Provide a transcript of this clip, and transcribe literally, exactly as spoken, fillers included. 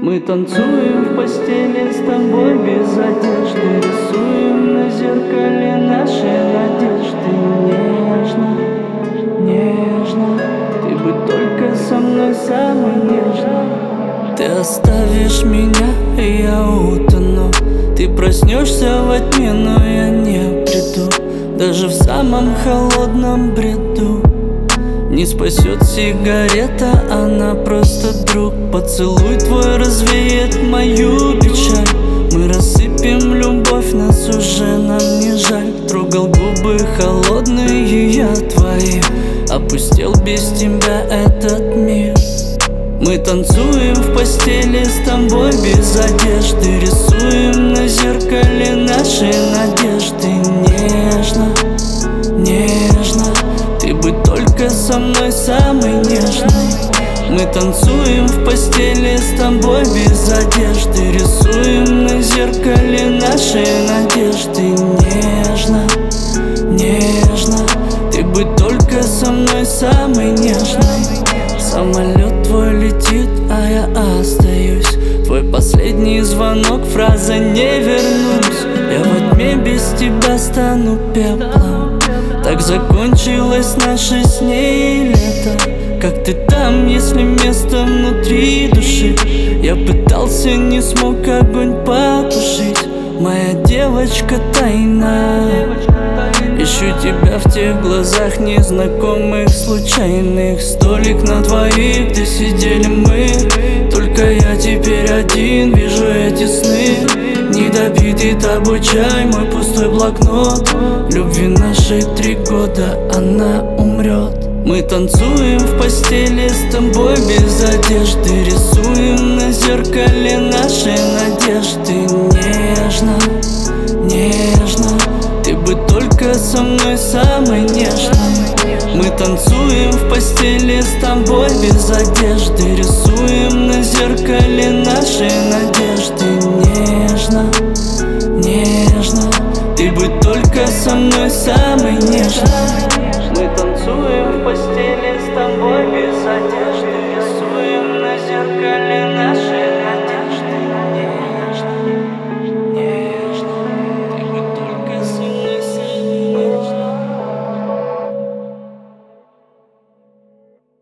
Мы танцуем в постели с тобой без одежды, рисуем на зеркале наши надежды. Нежно, нежно, ты бы только со мной самый нежный. Ты оставишь меня, и я утону. Ты проснешься во тьме, но я не приду. Даже в самом холодном бреду не спасет сигарета, она просто друг. Поцелуй твой развеет мою печаль. Мы рассыпем любовь, нас уже нам не жаль. Трогал губы холодные я твои, опустел без тебя этот мир. Мы танцуем в постели с тобой без одежды, рисуем на зеркале наши надежды. Нежно, нежно, ты бы только со мной самый нежный. Мы танцуем в постели с тобой без одежды, рисуем на зеркале наши надежды. Нежно, нежно, ты бы только со мной самый нежный. Самолет твой летит, а я остаюсь. Твой последний звонок, фраза «не вернусь». Я во тьме без тебя стану пеплом. Так закончилось наше с ней лето. Как ты там, если место внутри души? Я пытался, не смог огонь потушить. Моя девочка тайна. Ищу тебя в тех глазах незнакомых, случайных. Столик на двоих, где сидели мы. Только я теперь один, вижу эти сны. Недопитый тобой чай, мой пустой блокнот. Любви нашей три года, она умрет. Мы танцуем в постели с тобой без одежды, рисуем на зеркале наши надежды. Нежно, нежно, ты бы только со мной самый нежный. Мы танцуем в постели с тобой без одежды, рисуем на зеркале наши надежды. Нежно, нежно, ты бы только со мной самый нежный.